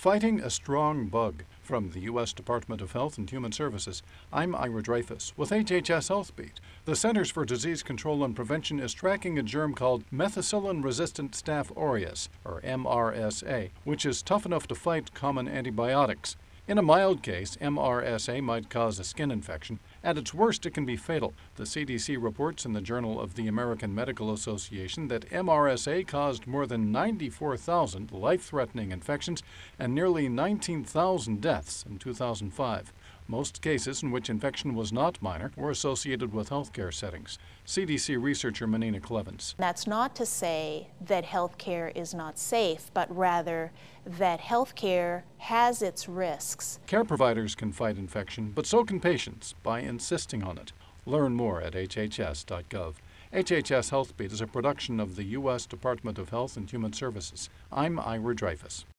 Fighting a strong bug. From the U.S. Department of Health and Human Services, I'm Ira Dreyfus with HHS Health Beat. The Centers for Disease Control and Prevention is tracking a germ called methicillin-resistant Staph aureus, or MRSA, which is tough enough to fight common antibiotics. In a mild case, MRSA might cause a skin infection. At its worst, it can be fatal. The CDC reports in the Journal of the American Medical Association that MRSA caused more than 94,000 life-threatening infections and nearly 19,000 deaths in 2005. Most cases in which infection was not minor were associated with healthcare settings. CDC researcher Menina Clevens. That's not to say that healthcare is not safe, but rather that healthcare has its risks. Care providers can fight infection, but so can patients by insisting on it. Learn more at hhs.gov. HHS Health Beat is a production of the U.S. Department of Health and Human Services. I'm Ira Dreyfus.